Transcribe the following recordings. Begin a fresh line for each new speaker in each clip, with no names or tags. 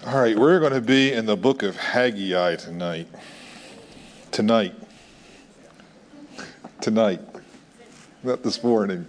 All right, we're going to be in the book of Haggai tonight. Tonight. Not this morning.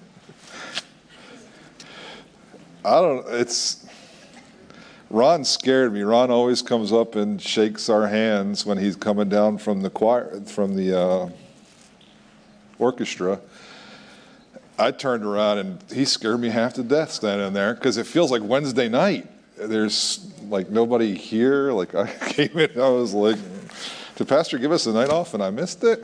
Ron scared me. Ron always comes up and shakes our hands when he's coming down from the choir, from the orchestra. I turned around and he scared me half to death standing there because it feels like Wednesday night. There's like nobody here. Like I came in, I was like, did Pastor give us a night off and I missed it?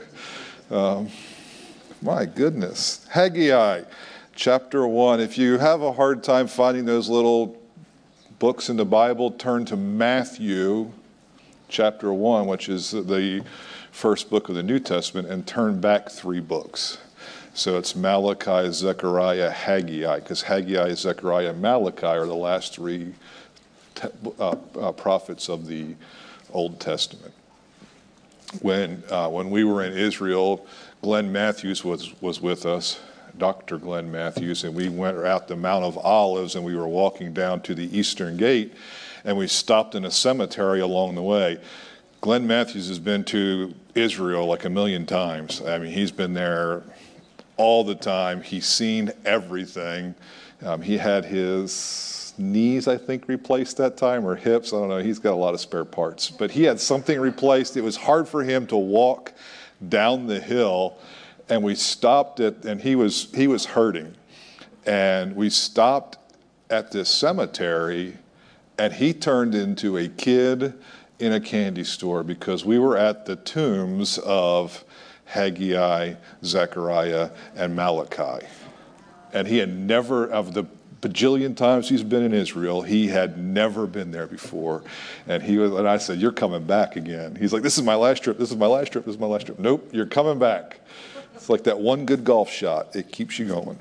My goodness. Haggai, chapter 1. If you have a hard time finding those little books in the Bible, turn to Matthew, chapter 1, which is the first book of the New Testament, and turn back 3 books. So it's Malachi, Zechariah, Haggai, because Haggai, Zechariah, and Malachi are the last 3 prophets of the Old Testament. When we were in Israel, Glenn Matthews was with us, Dr. Glenn Matthews, and we went out the Mount of Olives, and we were walking down to the Eastern Gate, and we stopped in a cemetery along the way. Glenn Matthews has been to Israel like 1,000,000 times. I mean, he's been there all the time. He's seen everything. He had his knees, I think, replaced that time, or hips. I don't know. He's got a lot of spare parts. But he had something replaced. It was hard for him to walk down the hill, and we stopped and he was hurting. And we stopped at this cemetery, and he turned into a kid in a candy store because we were at the tombs of Haggai, Zechariah, and Malachi. And he had never, of the bajillion times he's been in Israel, he had never been there before. And I said, "You're coming back again." He's like, "This is my last trip, this is my last trip, this is my last trip." Nope, you're coming back. It's like that one good golf shot. It keeps you going.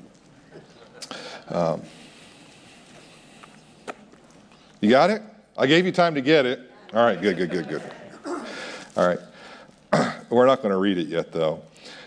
You got it? I gave you time to get it. All right, good. All right. We're not going to read it yet, though.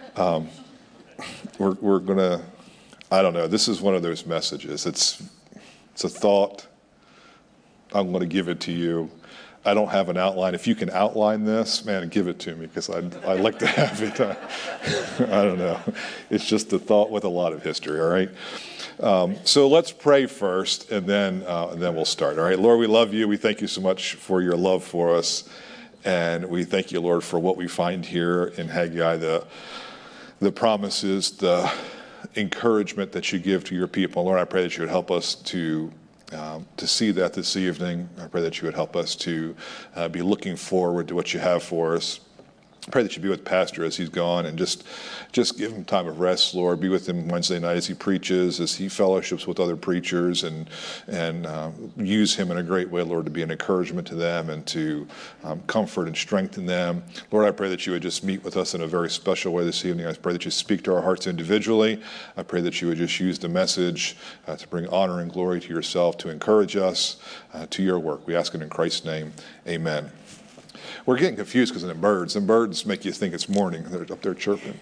We're going to, I don't know, this is one of those messages. It's a thought. I'm going to give it to you. I don't have an outline. If you can outline this, man, give it to me because I'd like to have it. I don't know. It's just a thought with a lot of history, all right? So let's pray first, and then we'll start, all right? Lord, we love you. We thank you so much for your love for us. And we thank you, Lord, for what we find here in Haggai, the promises, the encouragement that you give to your people. Lord, I pray that you would help us to see that this evening. I pray that you would help us to be looking forward to what you have for us. I pray that you be with Pastor as he's gone and just give him time of rest, Lord. Be with him Wednesday night as he preaches, as he fellowships with other preachers, and use him in a great way, Lord, to be an encouragement to them and to comfort and strengthen them. Lord, I pray that you would just meet with us in a very special way this evening. I pray that you speak to our hearts individually. I pray that you would just use the message to bring honor and glory to yourself, to encourage us to your work. We ask it in Christ's name. Amen. We're getting confused because of the birds. And birds make you think it's morning. They're up there chirping.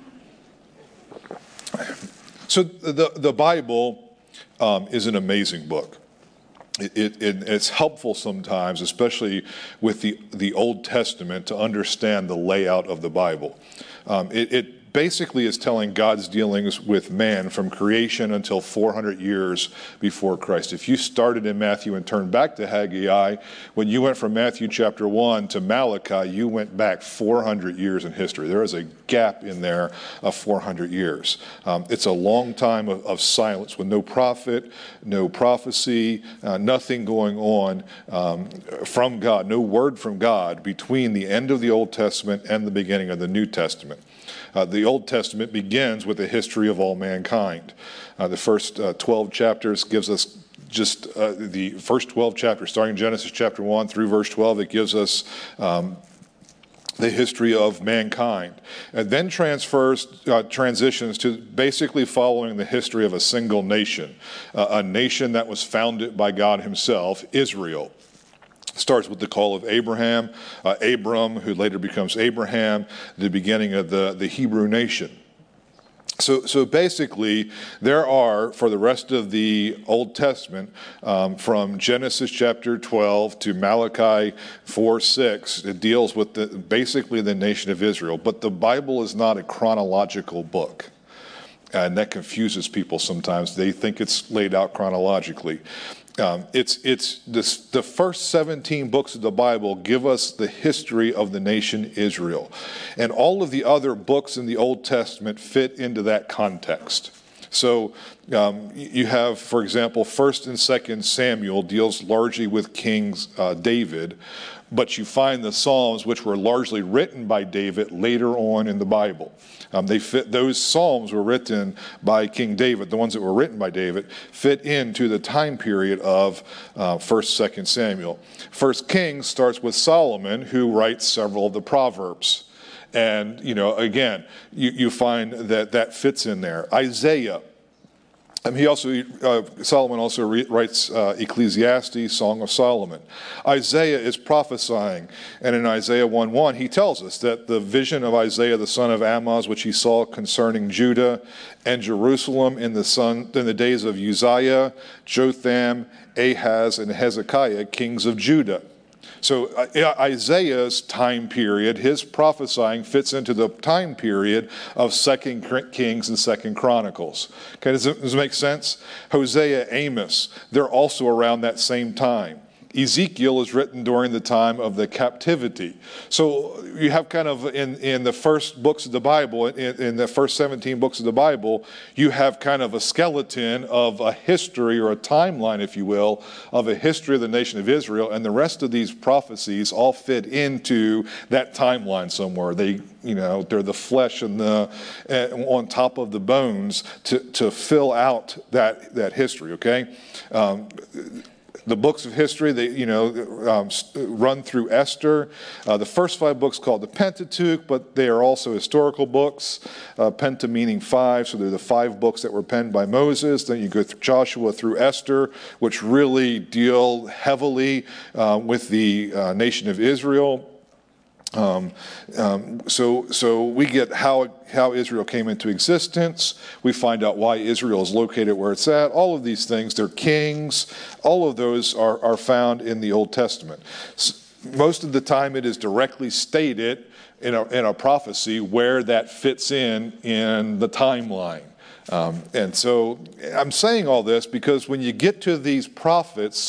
So the Bible is an amazing book. It's helpful sometimes, especially with the Old Testament, to understand the layout of the Bible. It basically is telling God's dealings with man from creation until 400 years before Christ. If you started in Matthew and turned back to Haggai, when you went from Matthew chapter 1 to Malachi, you went back 400 years in history. There is a gap in there of 400 years. It's a long time of silence with no prophet, no prophecy, nothing going on from God, no word from God between the end of the Old Testament and the beginning of the New Testament. The Old Testament begins with the history of all mankind. The first 12 chapters gives us just the first 12 chapters, starting in Genesis chapter 1 through verse 12, it gives us the history of mankind. And then transitions to basically following the history of a single nation, a nation that was founded by God himself, Israel. Starts with the call of Abraham, Abram, who later becomes Abraham, the beginning of the Hebrew nation. So basically, there are, for the rest of the Old Testament, from Genesis chapter 12 to Malachi 4:6, it deals with basically the nation of Israel. But the Bible is not a chronological book. And that confuses people sometimes. They think it's laid out chronologically. The first 17 books of the Bible give us the history of the nation Israel. And all of the other books in the Old Testament fit into that context. So you have, for example, 1st and 2nd Samuel deals largely with King David, but you find the Psalms, which were largely written by David, later on in the Bible. Those Psalms were written by King David. The ones that were written by David fit into the time period of 1st, 2nd Samuel. 1st Kings starts with Solomon, who writes several of the Proverbs. And, again, you find that fits in there. Isaiah. Solomon also writes Ecclesiastes, Song of Solomon. Isaiah is prophesying, and in Isaiah 1:1, he tells us that the vision of Isaiah, the son of Amoz, which he saw concerning Judah and Jerusalem in the days of Uzziah, Jotham, Ahaz, and Hezekiah, kings of Judah. So Isaiah's time period, his prophesying fits into the time period of 2nd Kings and 2nd Chronicles. Okay, does it make sense? Hosea, Amos, they're also around that same time. Ezekiel is written during the time of the captivity. So you have kind of in the first books of the Bible, in the first 17 books of the Bible, you have kind of a skeleton of a history or a timeline, if you will, of a history of the nation of Israel. And the rest of these prophecies all fit into that timeline somewhere. They're the flesh and on top of the bones to fill out that history, okay? The books of history, they run through Esther. The first 5 books called the Pentateuch, but they are also historical books. Penta meaning 5, so they're the 5 books that were penned by Moses. Then you go through Joshua through Esther, which really deal heavily with the nation of Israel. So we get how Israel came into existence. We find out why Israel is located where it's at. All of these things, their kings, all of those are found in the Old Testament. Most of the time it is directly stated in a prophecy where that fits in the timeline. And so I'm saying all this because when you get to these prophets,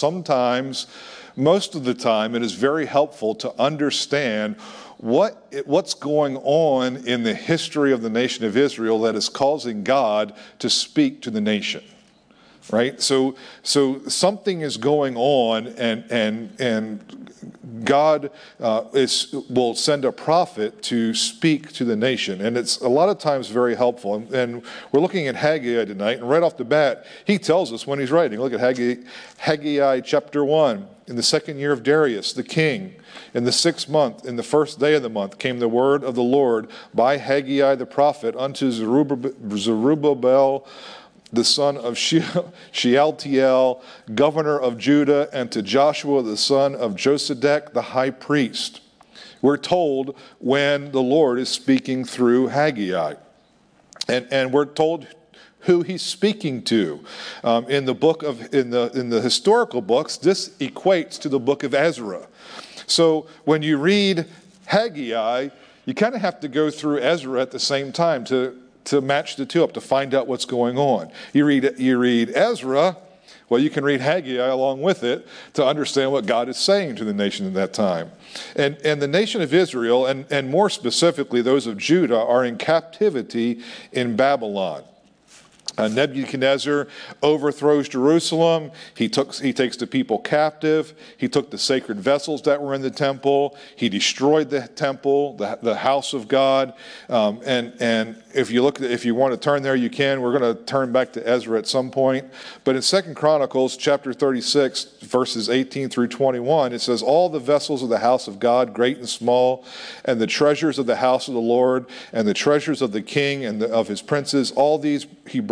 most of the time, it is very helpful to understand what's going on in the history of the nation of Israel that is causing God to speak to the nation, right? So something is going on, and God will send a prophet to speak to the nation, and it's a lot of times very helpful. And we're looking at Haggai tonight, and right off the bat, he tells us when he's writing. Look at Haggai chapter 1. In the 2nd year of Darius, the king, in the 6th month, in the 1st day of the month, came the word of the Lord by Haggai the prophet unto Zerubbabel, the son of Shealtiel, governor of Judah, and to Joshua, the son of Josedek, the high priest. We're told when the Lord is speaking through Haggai. And we're told who he's speaking to. In the historical books, this equates to the book of Ezra. So when you read Haggai, you kind of have to go through Ezra at the same time to match the two up, to find out what's going on. You read Ezra, well, you can read Haggai along with it to understand what God is saying to the nation at that time. And the nation of Israel, and more specifically those of Judah, are in captivity in Babylon. Nebuchadnezzar overthrows Jerusalem. He takes the people captive. He took the sacred vessels that were in the temple. He destroyed the temple, the house of God. And if you want to turn there, you can. We're going to turn back to Ezra at some point. But in 2 Chronicles chapter 36, verses 18 through 21, it says, all the vessels of the house of God, great and small, and the treasures of the house of the Lord, and the treasures of the king and of his princes, all these he brought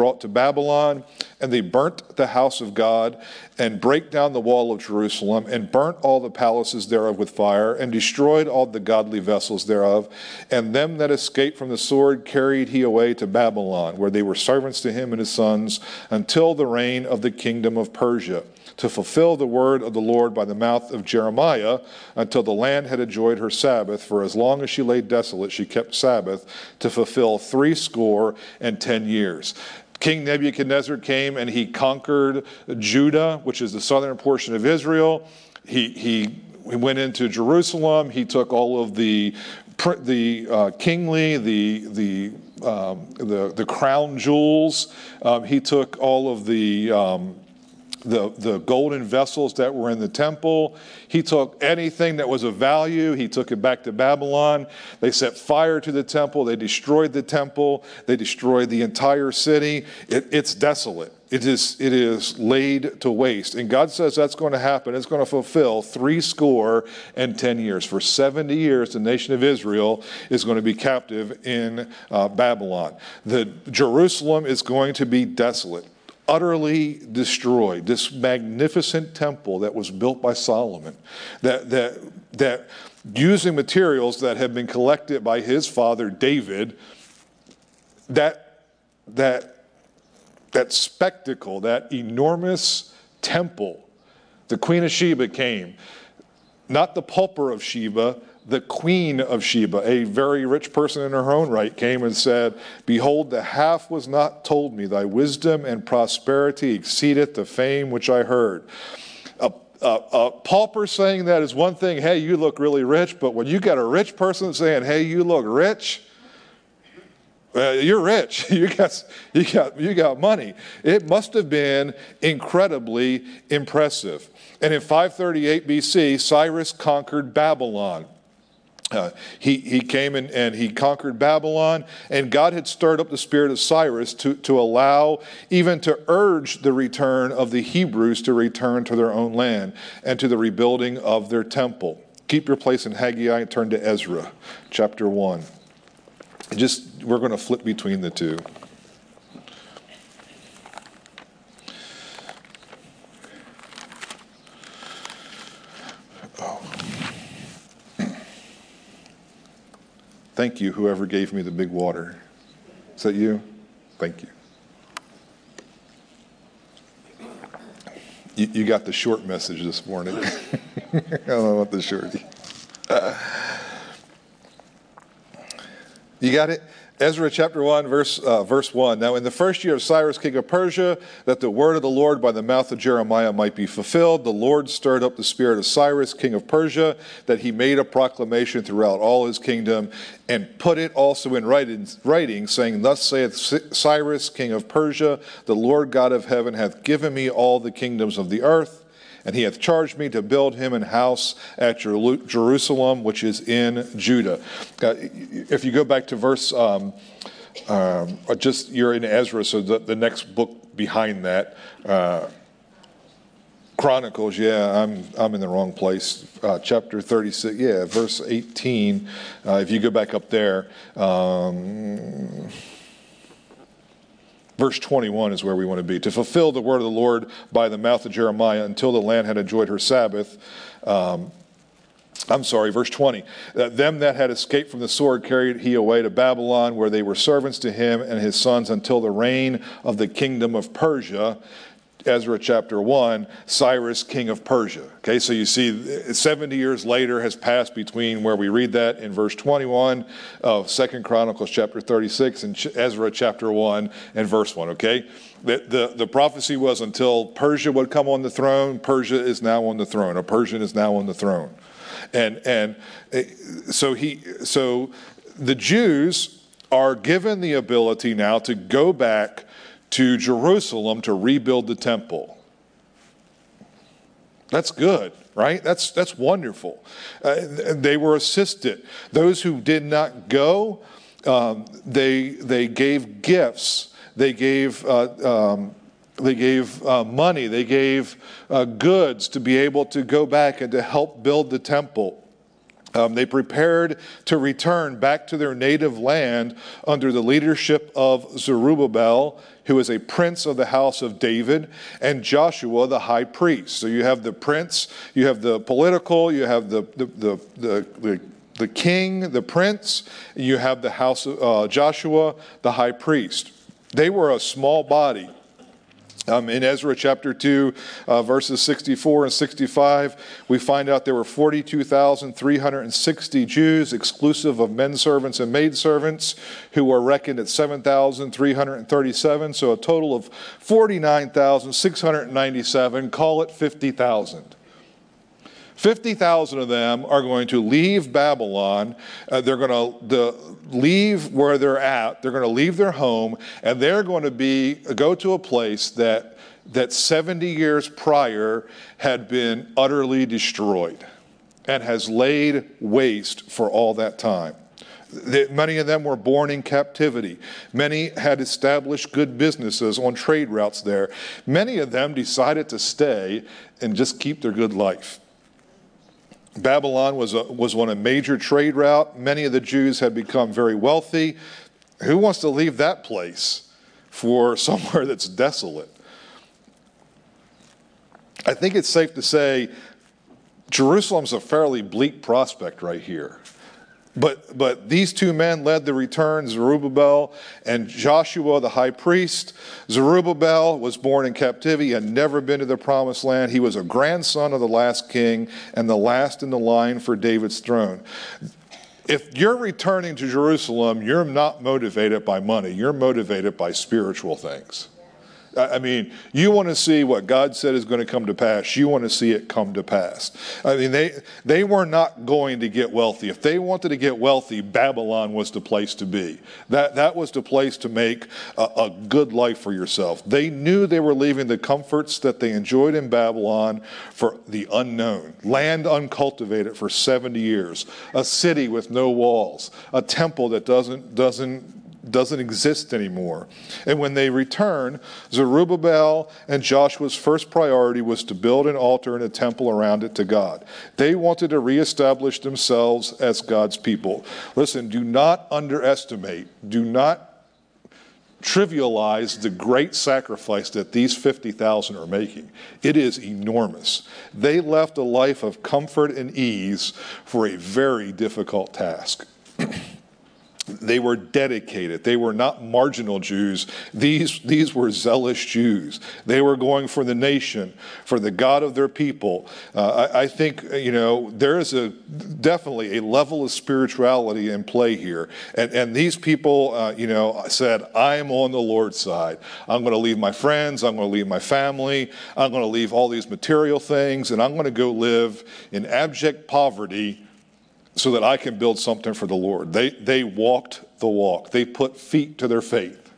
brought to Babylon, and they burnt the house of God, and brake down the wall of Jerusalem, and burnt all the palaces thereof with fire, and destroyed all the godly vessels thereof. And them that escaped from the sword carried he away to Babylon, where they were servants to him and his sons, until the reign of the kingdom of Persia, to fulfill the word of the Lord by the mouth of Jeremiah, until the land had enjoyed her Sabbath. For as long as she lay desolate, she kept Sabbath, to fulfill 60 years. King Nebuchadnezzar came and he conquered Judah, which is the southern portion of Israel. He went into Jerusalem. He took all of the kingly, the crown jewels. He took all of the golden vessels that were in the temple. He took anything that was of value. He took it back to Babylon. They set fire to the temple. They destroyed the temple. They destroyed the entire city. It's desolate. It is laid to waste. And God says that's going to happen. It's going to fulfill 70 years. For 70 years, the nation of Israel is going to be captive in Babylon. Jerusalem is going to be desolate, utterly destroyed. This magnificent temple that was built by Solomon, that using materials that had been collected by his father David, that spectacle, that enormous temple. The Queen of Sheba came, not the pauper of Sheba, the Queen of Sheba, a very rich person in her own right, came and said, "Behold, the half was not told me. Thy wisdom and prosperity exceedeth the fame which I heard." A pauper saying that is one thing. Hey, you look really rich. But when you got a rich person saying, "Hey, you look rich," you're rich. You got money. It must have been incredibly impressive. And in 538 BC, Cyrus conquered Babylon. He came and he conquered Babylon, and God had stirred up the spirit of Cyrus to allow, even to urge the return of the Hebrews to return to their own land and to the rebuilding of their temple. Keep your place in Haggai and turn to Ezra, chapter 1. We're going to flip between the two. Thank you, whoever gave me the big water. Is that you? Thank you. You got the short message this morning. I don't want the short. You got it? Ezra chapter 1, verse 1. Now in the first year of Cyrus, king of Persia, that the word of the Lord by the mouth of Jeremiah might be fulfilled, the Lord stirred up the spirit of Cyrus, king of Persia, that he made a proclamation throughout all his kingdom, and put it also in writing, saying, Thus saith Cyrus, king of Persia, the Lord God of heaven hath given me all the kingdoms of the earth, and he hath charged me to build him an house at Jerusalem, which is in Judah. If you go back to verse, you're in Ezra, so the next book behind that, Chronicles, I'm in the wrong place. Chapter 36, verse 18. If you go back up there, verse 21 is where we want to be. To fulfill the word of the Lord by the mouth of Jeremiah until the land had enjoyed her Sabbath. Verse 20. Them that had escaped from the sword carried he away to Babylon, where they were servants to him and his sons until the reign of the kingdom of Persia. Ezra chapter 1, Cyrus, king of Persia. Okay, so you see 70 years later has passed between where we read that in verse 21 of 2 Chronicles chapter 36 and Ezra chapter 1 and verse 1. Okay, the prophecy was until Persia would come on the throne. Persia is now on the throne. A Persian is now on the throne. And so the Jews are given the ability now to go back to Jerusalem to rebuild the temple. That's good, right? That's wonderful. They were assisted. Those who did not go, they gave gifts. They gave money. They gave goods to be able to go back and to help build the temple. They prepared to return back to their native land under the leadership of Zerubbabel, who is a prince of the house of David, and Joshua, the high priest. So you have the prince, you have the political, you have the king, the prince, and you have the house of Joshua, the high priest. They were a small body. In Ezra chapter 2, verses 64 and 65, we find out there were 42,360 Jews, exclusive of men servants and maid servants, who were reckoned at 7,337, so a total of 49,697, call it 50,000. 50,000 of them are going to leave Babylon. They're going to leave where they're at. They're going to leave their home, and they're going to go to a place that 70 years prior had been utterly destroyed and has laid waste for all that time. Many of them were born in captivity. Many had established good businesses on trade routes there. Many of them decided to stay and just keep their good life. Babylon was on a major trade route. Many of the Jews had become very wealthy. Who wants to leave that place for somewhere that's desolate? I think it's safe to say Jerusalem's a fairly bleak prospect right here. But these two men led the return, Zerubbabel and Joshua, the high priest. Zerubbabel was born in captivity, had never been to the promised land. He was a grandson of the last king and the last in the line for David's throne. If you're returning to Jerusalem, you're not motivated by money. You're motivated by spiritual things. I mean, you want to see what God said is going to come to pass. You want to see it come to pass. I mean, they were not going to get wealthy. If they wanted to get wealthy, Babylon was the place to be. That was the place to make a good life for yourself. They knew they were leaving the comforts that they enjoyed in Babylon for the unknown. Land uncultivated for 70 years. A city with no walls. A temple that doesn't exist anymore. And when they returned, Zerubbabel and Joshua's first priority was to build an altar and a temple around it to God. They wanted to reestablish themselves as God's people. Listen, do not underestimate, do not trivialize the great sacrifice that these 50,000 are making. It is enormous. They left a life of comfort and ease for a very difficult task. They were dedicated. They were not marginal Jews. These were zealous Jews. They were going for the nation, for the God of their people. I think, there is definitely a level of spirituality in play here. And these people, said, I am on the Lord's side. I'm going to leave my friends. I'm going to leave my family. I'm going to leave all these material things, and I'm going to go live in abject poverty so that I can build something for the Lord. They walked the walk. They put feet to their faith.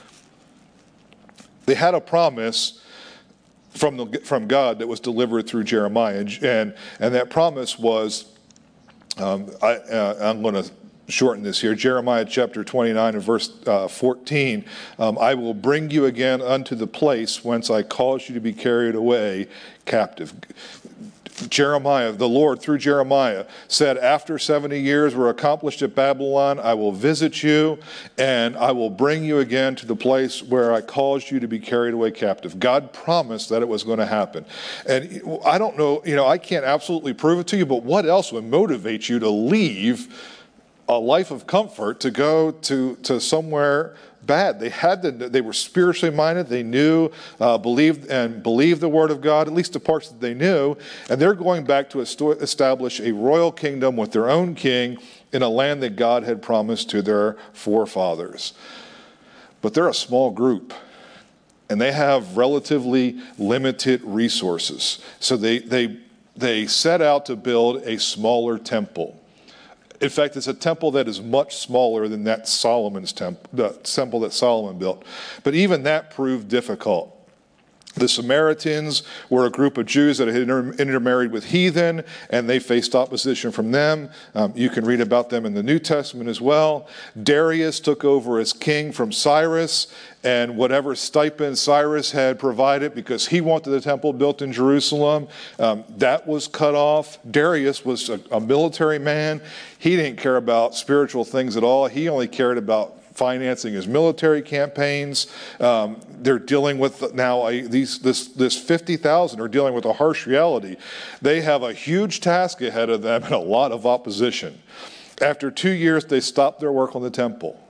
They had a promise from God that was delivered through Jeremiah, and that promise was, I'm going to shorten this here, Jeremiah chapter 29 and verse 14, I will bring you again unto the place whence I caused you to be carried away captive. Jeremiah, the Lord through Jeremiah said, after 70 years were accomplished at Babylon, I will visit you and I will bring you again to the place where I caused you to be carried away captive. God promised that it was going to happen. And I don't know, I can't absolutely prove it to you, but what else would motivate you to leave a life of comfort to go to somewhere bad? They were spiritually minded. They knew, believed the word of God, at least the parts that they knew. And they're going back to establish a royal kingdom with their own king in a land that God had promised to their forefathers. But they're a small group, and they have relatively limited resources. So they set out to build a smaller temple. In fact, it's a temple that is much smaller than that Solomon's temple, the temple that Solomon built. But even that proved difficult. The Samaritans were a group of Jews that had intermarried with heathen, and they faced opposition from them. You can read about them in the New Testament as well. Darius took over as king from Cyrus, and whatever stipend Cyrus had provided, because he wanted the temple built in Jerusalem, that was cut off. Darius was a military man. He didn't care about spiritual things at all. He only cared about financing his military campaigns. They're dealing with now this 50,000 are dealing with a harsh reality. They have a huge task ahead of them and a lot of opposition. After 2 years, they stopped their work on the temple.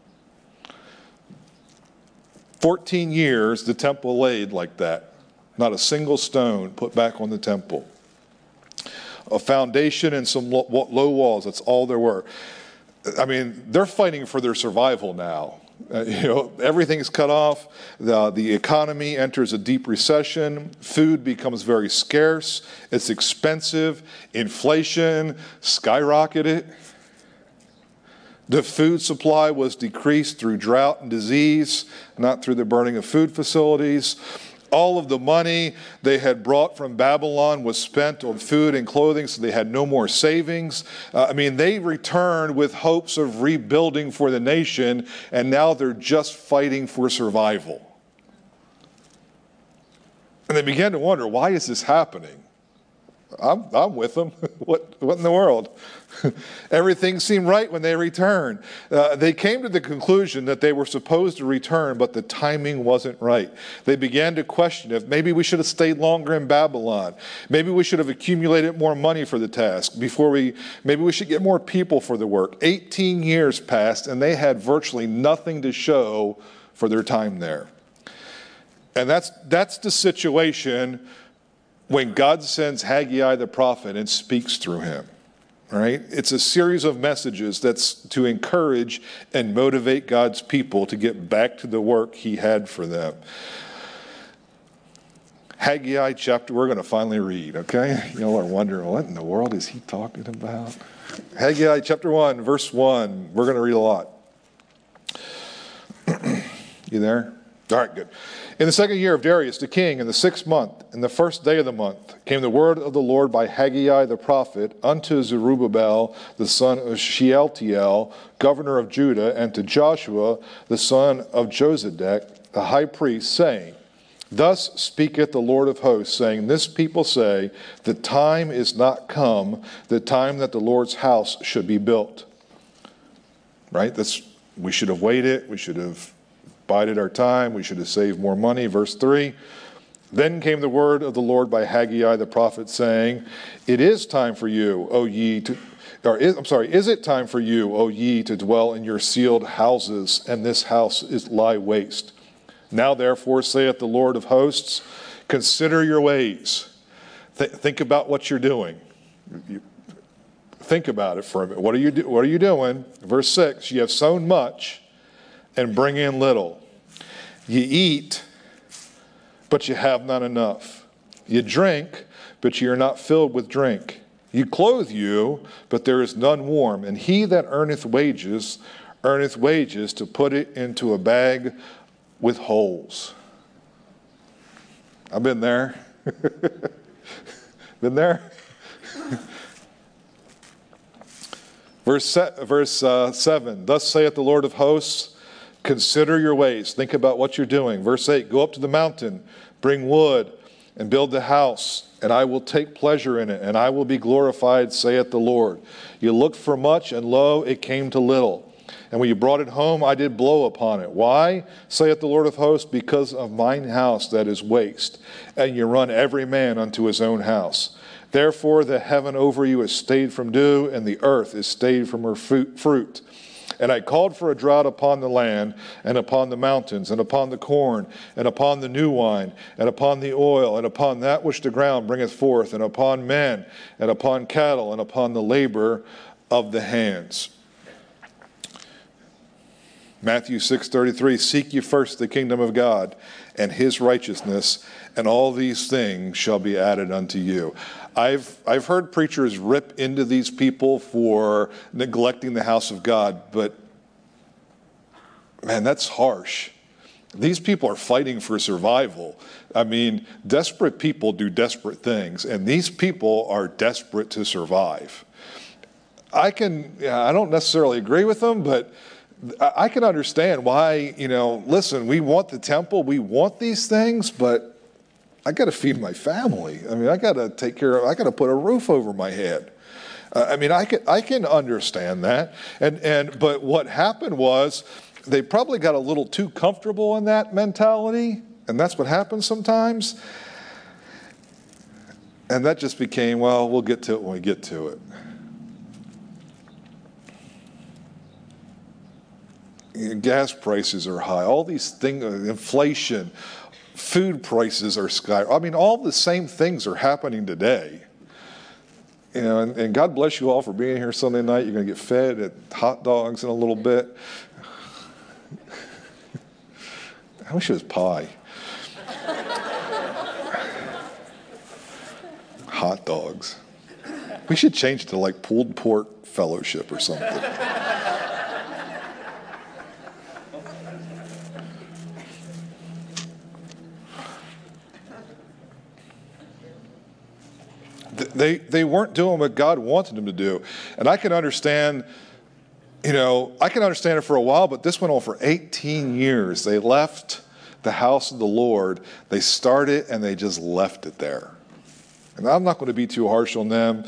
14 years, the temple laid like that. Not a single stone put back on the temple. A foundation and some low walls, that's all there were. I mean, they're fighting for their survival now. Everything's cut off. The economy enters a deep recession. Food becomes very scarce. It's expensive. Inflation skyrocketed. The food supply was decreased through drought and disease, not through the burning of food facilities. All of the money they had brought from Babylon was spent on food and clothing, so they had no more savings. They returned with hopes of rebuilding for the nation, and now they're just fighting for survival. And they began to wonder, why is this happening? I'm with them. What in the world? Everything seemed right when they returned. They came to the conclusion that they were supposed to return, but the timing wasn't right. They began to question if maybe we should have stayed longer in Babylon. Maybe we should have accumulated more money for the task maybe we should get more people for the work. 18 years passed, and they had virtually nothing to show for their time there. And that's the situation when God sends Haggai the prophet and speaks through him, right? It's a series of messages that's to encourage and motivate God's people to get back to the work he had for them. Haggai chapter, we're going to finally read, okay? Y'all are wondering, what in the world is he talking about? Haggai chapter 1, verse 1. We're going to read a lot. You there? All right, good. In the second year of Darius the king, in the 6th month, in the 1st day of the month, came the word of the Lord by Haggai the prophet unto Zerubbabel the son of Shealtiel, governor of Judah, and to Joshua the son of Josedek, the high priest, saying, Thus speaketh the Lord of hosts, saying, This people say, the time is not come, the time that the Lord's house should be built. Right? We should have waited. We should have bided our time. We should have saved more money. Verse 3. Then came the word of the Lord by Haggai the prophet, saying, It is time for you, is it time for you, O ye, to dwell in your sealed houses, and this house lie waste? Now therefore, saith the Lord of hosts, consider your ways. Think about what you're doing. Think about it for a minute. What are you doing? Verse 6, ye have sown much and bring in little. Ye eat, but ye have not enough. Ye drink, but ye are not filled with drink. Ye clothe you, but there is none warm. And he that earneth wages to put it into a bag with holes. I've been there. Been there? Verse 7, Thus saith the Lord of hosts, consider your ways. Think about what you're doing. Verse 8, go up to the mountain, bring wood, and build the house, and I will take pleasure in it, and I will be glorified, saith the Lord. You looked for much, and lo, it came to little. And when you brought it home, I did blow upon it. Why, saith the Lord of hosts? Because of mine house that is waste, and you run every man unto his own house. Therefore the heaven over you is stayed from dew, and the earth is stayed from her fruit. And I called for a drought upon the land, and upon the mountains, and upon the corn, and upon the new wine, and upon the oil, and upon that which the ground bringeth forth, and upon men, and upon cattle, and upon the labor of the hands. Matthew 6:33, seek ye first the kingdom of God and his righteousness, and all these things shall be added unto you. I've heard preachers rip into these people for neglecting the house of God, but man, that's harsh. These people are fighting for survival. I mean, desperate people do desperate things, and these people are desperate to survive. I don't necessarily agree with them, but I can understand why, listen, we want the temple, we want these things, but I got to feed my family. I mean, I got to take care of, I got to put a roof over my head. I can understand that. But what happened was they probably got a little too comfortable in that mentality, and that's what happens sometimes. And that just became, well, we'll get to it when we get to it. Gas prices are high. All these things, inflation, food prices are skyrocketing. I mean, all the same things are happening today. And God bless you all for being here Sunday night. You're going to get fed at hot dogs in a little bit. I wish it was pie. Hot dogs. We should change it to like pulled pork fellowship or something. They weren't doing what God wanted them to do. And I can understand, I can understand it for a while, but this went on for 18 years. They left the house of the Lord. They started and they just left it there. And I'm not going to be too harsh on them.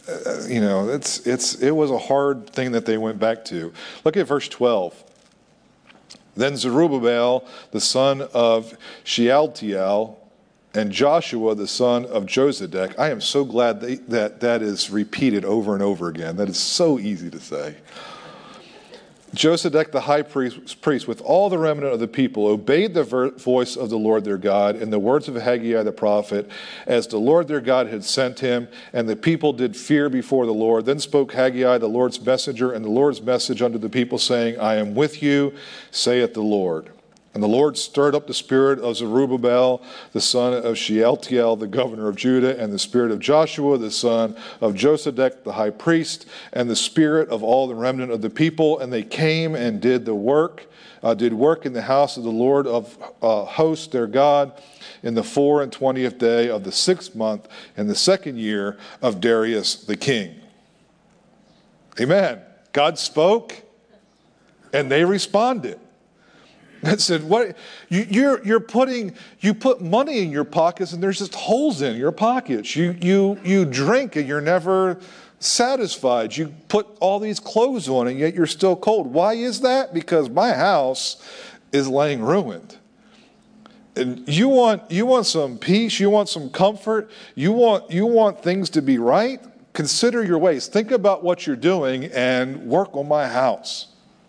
It was a hard thing that they went back to. Look at verse 12. Then Zerubbabel, the son of Shealtiel, and Joshua, the son of Josedek. I am so glad that is repeated over and over again. That is so easy to say. Josedek, the high priest, with all the remnant of the people, obeyed the voice of the Lord their God and the words of Haggai the prophet, as the Lord their God had sent him, and the people did fear before the Lord. Then spoke Haggai, the Lord's messenger, and the Lord's message unto the people, saying, I am with you, saith the Lord. And the Lord stirred up the spirit of Zerubbabel, the son of Shealtiel, the governor of Judah, and the spirit of Joshua, the son of Josedek, the high priest, and the spirit of all the remnant of the people. And they came and did work in the house of the Lord of hosts, their God, in the 24th day of the 6th month, in the 2nd year of Darius the king. Amen. God spoke, and they responded. That said, what you put money in your pockets and there's just holes in your pockets. You drink and you're never satisfied. You put all these clothes on and yet you're still cold. Why is that? Because my house is laying ruined. And you want some peace, you want some comfort, you want things to be right. Consider your ways. Think about what you're doing and work on my house.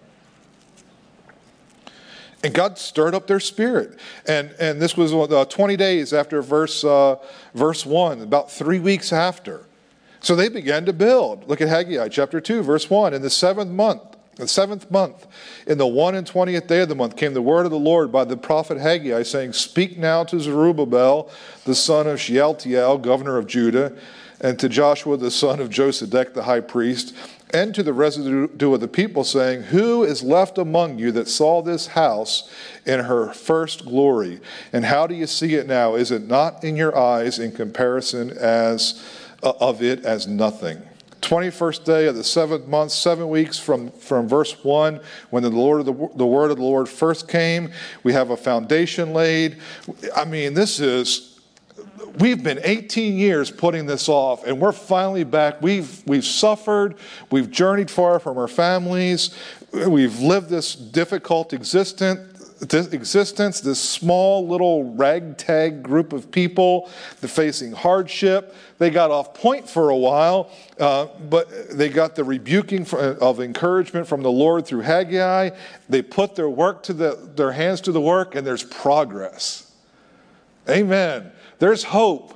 And God stirred up their spirit. And this was 20 days after verse 1, about 3 weeks after. So they began to build. Look at Haggai chapter 2, verse 1. In the 7th month, in the 21st day of the month, came the word of the Lord by the prophet Haggai, saying, Speak now to Zerubbabel, the son of Shealtiel, governor of Judah, and to Joshua, the son of Josedek, the high priest, and to the residue of the people, saying, Who is left among you that saw this house in her first glory? And how do you see it now? Is it not in your eyes in comparison of it as nothing? 21st day of the 7th month, 7 weeks from verse 1, when the word of the Lord first came, we have a foundation laid. I mean, we've been 18 years putting this off, and we're finally back. We've suffered. We've journeyed far from our families. We've lived this difficult existence, this small little ragtag group of people, they're facing hardship. They got off point for a while, but they got the rebuking of encouragement from the Lord through Haggai. They put their hands to the work, and there's progress. Amen. There's hope.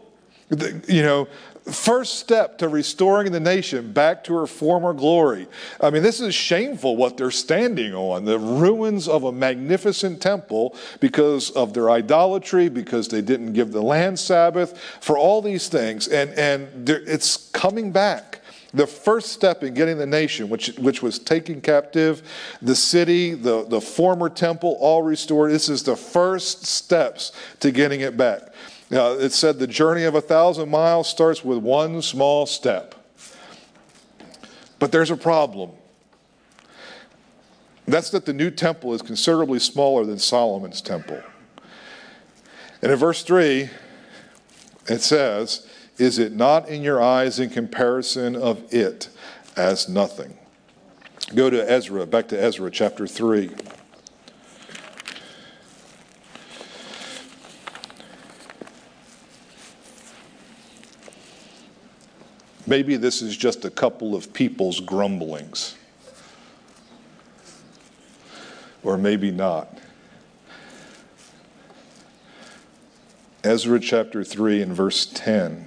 First step to restoring the nation back to her former glory. I mean, this is shameful what they're standing on. The ruins of a magnificent temple because of their idolatry, because they didn't give the land Sabbath, for all these things. And it's coming back. The first step in getting the nation, which was taken captive, the city, the former temple, all restored. This is the first steps to getting it back. It said the journey of 1,000 miles starts with one small step. But there's a problem. That's that the new temple is considerably smaller than Solomon's temple. And in verse 3, it says, "Is it not in your eyes in comparison of it as nothing?" Go to Ezra, back to Ezra chapter 3. Maybe this is just a couple of people's grumblings. Or maybe not. Ezra chapter 3 and verse 10.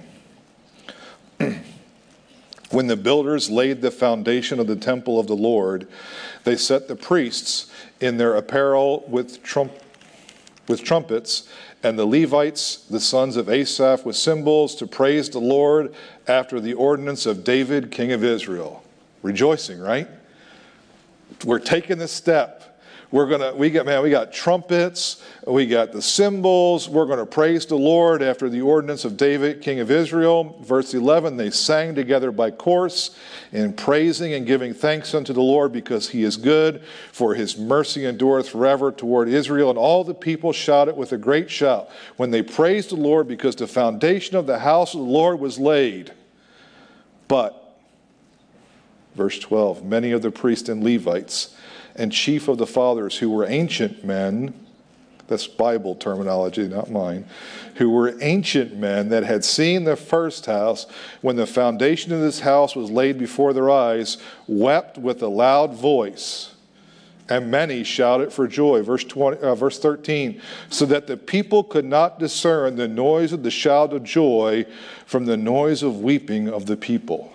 When the builders laid the foundation of the temple of the Lord, they set the priests in their apparel with trumpets, and the Levites, the sons of Asaph, with cymbals to praise the Lord after the ordinance of David, king of Israel. Rejoicing, right? We're taking the step. We got trumpets, we got the cymbals, we're going to praise the Lord after the ordinance of David, king of Israel. Verse 11, they sang together by course in praising and giving thanks unto the Lord because he is good, for his mercy endureth forever toward Israel. And all the people shouted with a great shout when they praised the Lord because the foundation of the house of the Lord was laid. But, verse 12, many of the priests and Levites and chief of the fathers who were ancient men, that's Bible terminology, not mine, who were ancient men that had seen the first house when the foundation of this house was laid before their eyes, wept with a loud voice, and many shouted for joy. Verse 13, so that the people could not discern the noise of the shout of joy from the noise of weeping of the people.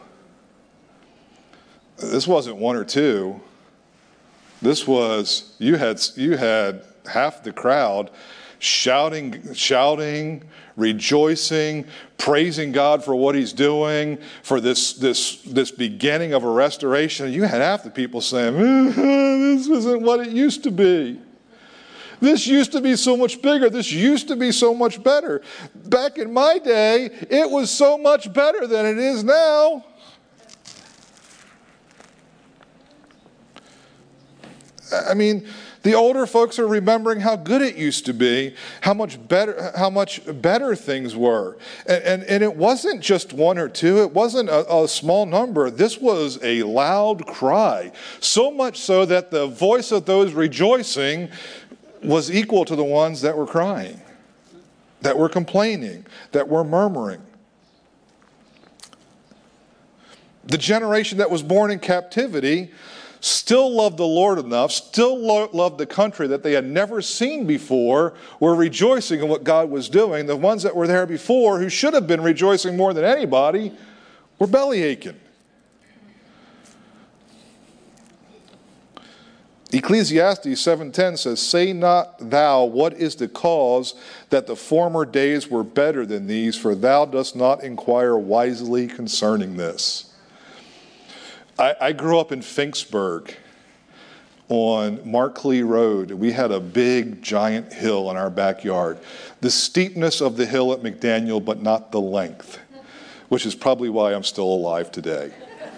This wasn't one or two. This was, you had half the crowd shouting, rejoicing, praising God for what he's doing, for this beginning of a restoration. You had half the people saying, this isn't what it used to be. This used to be so much bigger. This used to be so much better. Back in my day, it was so much better than it is now. I mean, the older folks are remembering how good it used to be, how much better things were. And it wasn't just one or two. It wasn't a small number. This was a loud cry, so much so that the voice of those rejoicing was equal to the ones that were crying, that were complaining, that were murmuring. The generation that was born in captivity still loved the Lord enough, still loved the country that they had never seen before, were rejoicing in what God was doing. The ones that were there before, who should have been rejoicing more than anybody, were belly aching. Ecclesiastes 7:10 says, say not thou, what is the cause that the former days were better than these, for thou dost not inquire wisely concerning this. I grew up in Finksburg on Markley Road. We had a big, giant hill in our backyard. The steepness of the hill at McDaniel, but not the length, which is probably why I'm still alive today.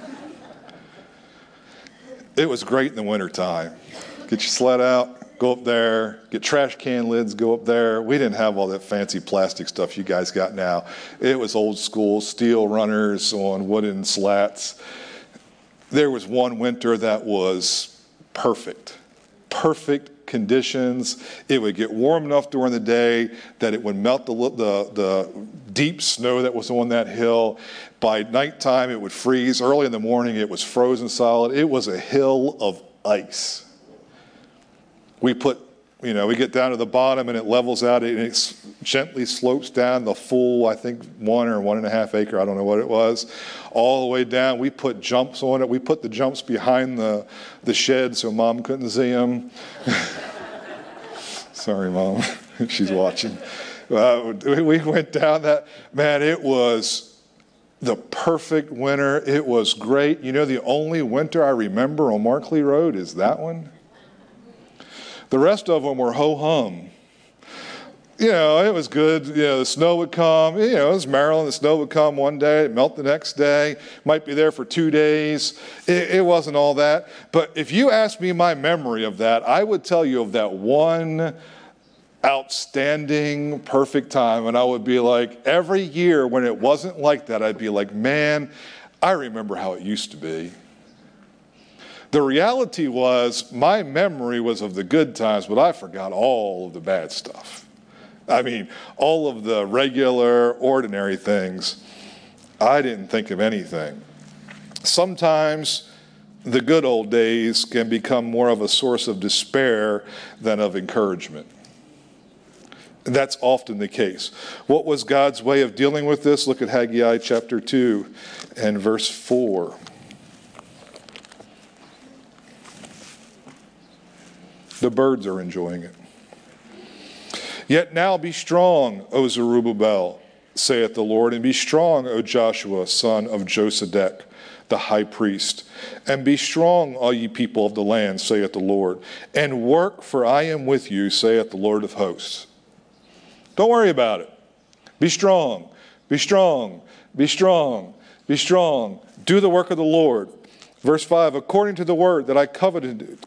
It was great in the wintertime. Get your sled out, go up there, get trash can lids, go up there. We didn't have all that fancy plastic stuff you guys got now. It was old school, steel runners on wooden slats. There was one winter that was perfect conditions. It would get warm enough during the day that it would melt the deep snow that was on that hill. By nighttime, it would freeze. Early in the morning, it was frozen solid. It was a hill of ice. We get down to the bottom and it levels out and it gently slopes down the full, I think, 1 or 1.5 acre, I don't know what it was, all the way down. We put jumps on it. We put the jumps behind the shed so Mom couldn't see them. Sorry, Mom. She's watching. We went down that. Man, it was the perfect winter. It was great. You know, the only winter I remember on Markley Road is that one. The rest of them were ho-hum. You know, it was good. You know, the snow would come. You know, it was Maryland. The snow would come one day, it'd melt the next day. Might be there for 2 days. It wasn't all that. But if you ask me my memory of that, I would tell you of that one outstanding, perfect time. And I would be like, every year when it wasn't like that, I'd be like, man, I remember how it used to be. The reality was, my memory was of the good times, but I forgot all of the bad stuff. I mean, all of the regular, ordinary things. I didn't think of anything. Sometimes the good old days can become more of a source of despair than of encouragement. That's often the case. What was God's way of dealing with this? Look at Haggai chapter 2 and verse 4. The birds are enjoying it. Yet now be strong, O Zerubbabel, saith the Lord, and be strong, O Joshua, son of Josedek, the high priest. And be strong, all ye people of the land, saith the Lord, and work, for I am with you, saith the Lord of hosts. Don't worry about it. Be strong, be strong, be strong, be strong. Do the work of the Lord. Verse 5, according to the word that I covenanted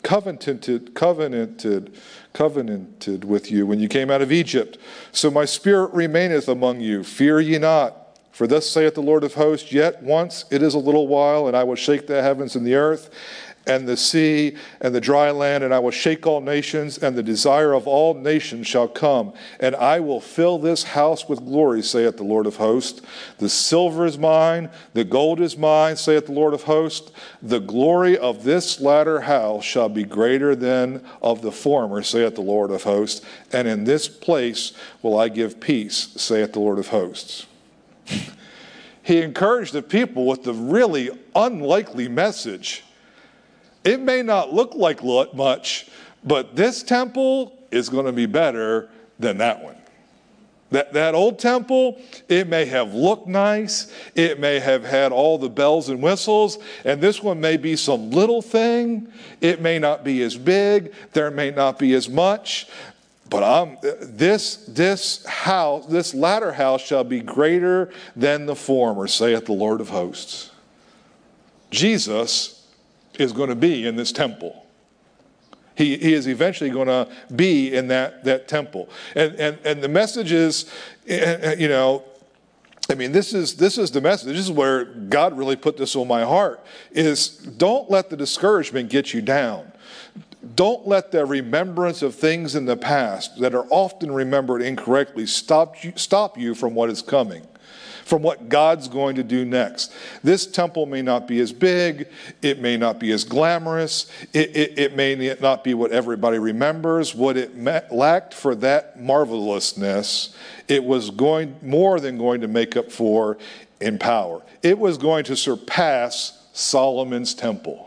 with you when you came out of Egypt. So my spirit remaineth among you. Fear ye not. For thus saith the Lord of hosts, yet once it is a little while, and I will shake the heavens and the earth, and the sea, and the dry land, and I will shake all nations, and the desire of all nations shall come. And I will fill this house with glory, saith the Lord of hosts. The silver is mine, the gold is mine, saith the Lord of hosts. The glory of this latter house shall be greater than of the former, saith the Lord of hosts. And in this place will I give peace, saith the Lord of hosts. He encouraged the people with the really unlikely message. It may not look like much, but this temple is going to be better than that one. That old temple, it may have looked nice. It may have had all the bells and whistles. And this one may be some little thing. It may not be as big. There may not be as much. But this house, this latter house shall be greater than the former, saith the Lord of hosts. Jesus is going to be in this temple. He is eventually going to be in that temple. And the message is, you know, I mean, this is the message. This is where God really put this on my heart, is don't let the discouragement get you down. Don't let the remembrance of things in the past that are often remembered incorrectly stop you from what is coming, from what God's going to do next. This temple may not be as big. It may not be as glamorous. It may not be what everybody remembers. What it lacked for that marvelousness, it was more than going to make up for in power. It was going to surpass Solomon's temple.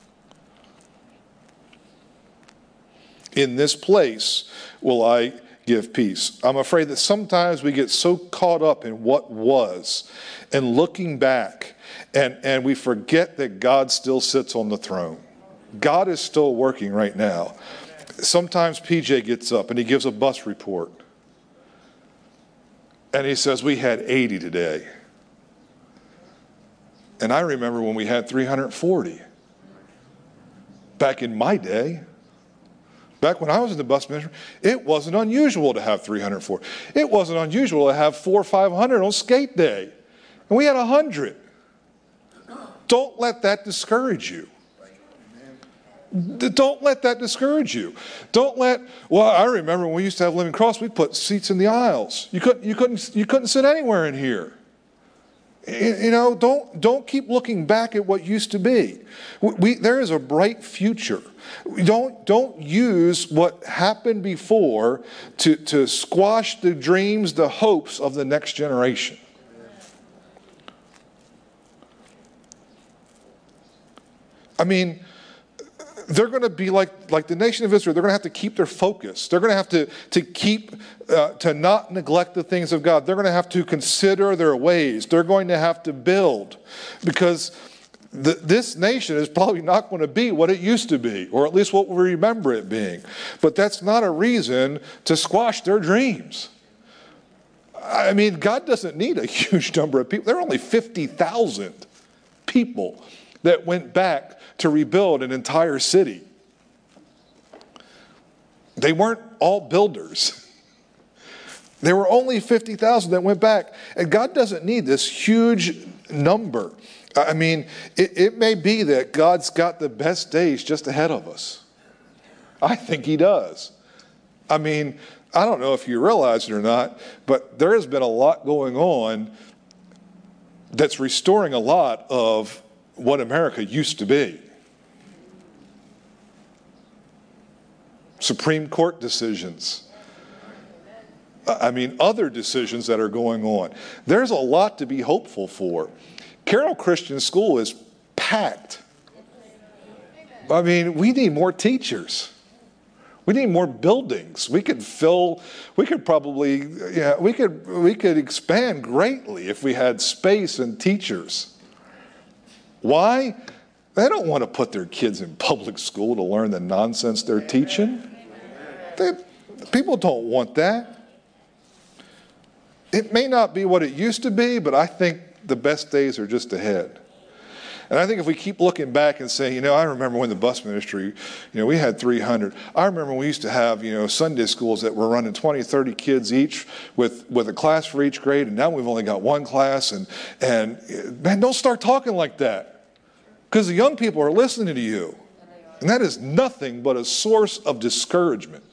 In this place will I give peace. I'm afraid that sometimes we get so caught up in what was and looking back, and we forget that God still sits on the throne. God is still working right now. Sometimes PJ gets up and he gives a bus report. And he says, we had 80 today. And I remember when we had 340. Back in my day. Back when I was in the bus ministry, it wasn't unusual to have 304. It wasn't unusual to have 400 or 500 on skate day. And we had 100. Don't let that discourage you. Don't let that discourage you. Well, I remember when we used to have Living Cross, we put seats in the aisles. You couldn't sit anywhere in here. You know, don't keep looking back at what used to be. There is a bright future. Don't use what happened before to squash the dreams, the hopes of the next generation. I mean, they're going to be like like the nation of Israel, they're going to have to keep their focus. They're going to have to not neglect the things of God. They're going to have to consider their ways. They're going to have to build, because this nation is probably not going to be what it used to be, or at least what we remember it being. But that's not a reason to squash their dreams. I mean, God doesn't need a huge number of people. There are only 50,000 people that went back to rebuild an entire city. They weren't all builders. There were only 50,000 that went back. And God doesn't need this huge number. I mean, it may be that God's got the best days just ahead of us. I think he does. I mean, I don't know if you realize it or not, but there has been a lot going on that's restoring a lot of what America used to be. Supreme Court decisions. I mean, other decisions that are going on. There's a lot to be hopeful for. Carroll Christian School is packed. I mean, we need more teachers. We need more buildings. We could probably expand greatly if we had space and teachers. Why? They don't want to put their kids in public school to learn the nonsense they're teaching. People don't want that. It may not be what it used to be, but I think the best days are just ahead. And I think if we keep looking back and saying, I remember when the bus ministry, we had 300. I remember we used to have, Sunday schools that were running 20, 30 kids each with a class for each grade. And now we've only got one class. And man, don't start talking like that, because the young people are listening to you. And that is nothing but a source of discouragement.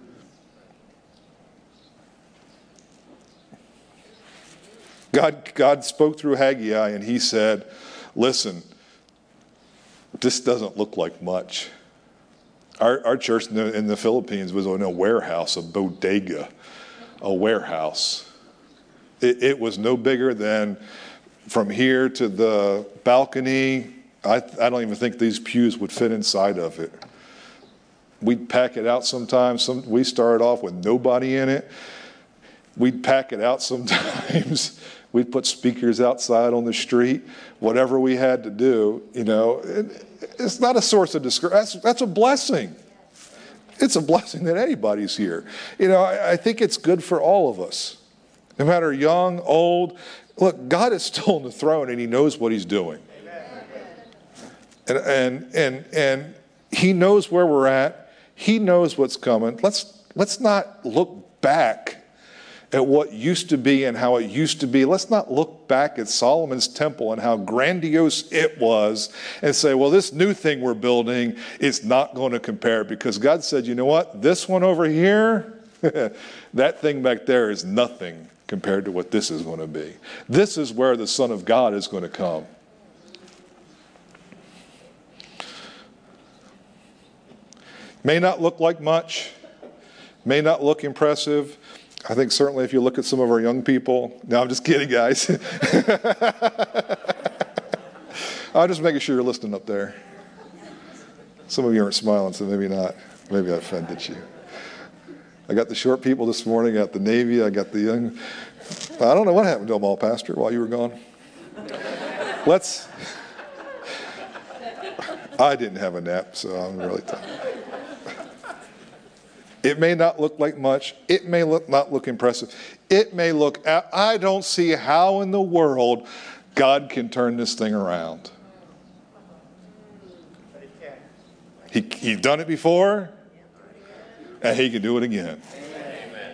God spoke through Haggai, and he said, listen, this doesn't look like much. Our church in the Philippines was in a warehouse, a bodega, a warehouse. It was no bigger than from here to the balcony. I don't even think these pews would fit inside of it. We'd pack it out sometimes. We started off with nobody in it. We'd pack it out sometimes. We'd put speakers outside on the street, whatever we had to do, It's not a source of discouragement. That's a blessing. It's a blessing that anybody's here. I think it's good for all of us, no matter young, old. Look, God is still on the throne, and he knows what he's doing. And he knows where we're at. He knows what's coming. Let's not look back at what used to be and how it used to be. Let's not look back at Solomon's temple and how grandiose it was and say, well, this new thing we're building is not going to compare, because God said, you know what? This one over here, that thing back there is nothing compared to what this is going to be. This is where the Son of God is going to come. May not look like much, may not look impressive. I think certainly if you look at some of our young people, no, I'm just kidding, guys. I'm just making sure you're listening up there. Some of you aren't smiling, so maybe not. Maybe I offended you. I got the short people this morning, I got the Navy, I got the young. I don't know what happened to them all, Pastor, while you were gone. I didn't have a nap, so I'm really tired. It may not look like much. It may not look impressive. It may look, I don't see how in the world God can turn this thing around. He's done it before, and he can do it again. Amen.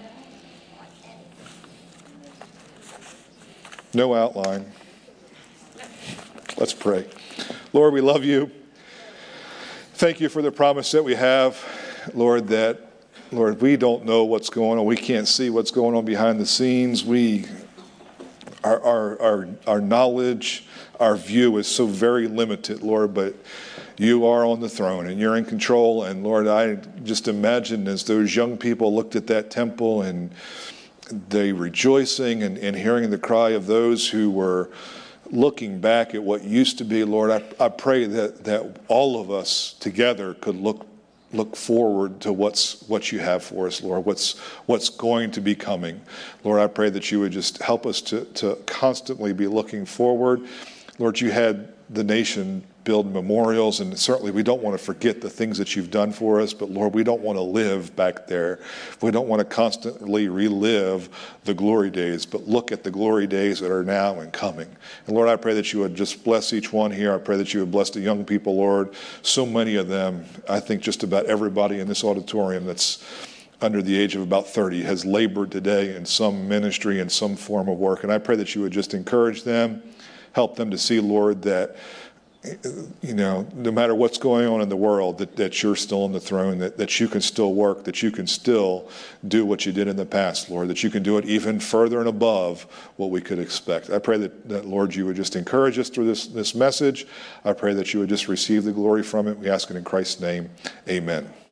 No outline. Let's pray. Lord, we love you. Thank you for the promise that we have, Lord, Lord, we don't know what's going on. We can't see what's going on behind the scenes. Our knowledge, our view is so very limited, Lord, but you are on the throne and you're in control. And Lord, I just imagine as those young people looked at that temple and they rejoicing and hearing the cry of those who were looking back at what used to be, Lord, I pray that all of us together could look look forward to what you have for us, Lord, what's going to be coming. Lord, I pray that you would just help us to constantly be looking forward. Lord, you had the nation build memorials, and certainly we don't want to forget the things that you've done for us, but Lord, we don't want to live back there. We don't want to constantly relive the glory days, but look at the glory days that are now and coming. And Lord, I pray that you would just bless each one here. I pray that you would bless the young people, Lord. So many of them, I think just about everybody in this auditorium that's under the age of about 30 has labored today in some ministry, in some form of work. And I pray that you would just encourage them, help them to see, Lord, that no matter what's going on in the world, that you're still on the throne, that you can still work, that you can still do what you did in the past, Lord, that you can do it even further and above what we could expect. I pray that Lord, you would just encourage us through this message. I pray that you would just receive the glory from it. We ask it in Christ's name. Amen.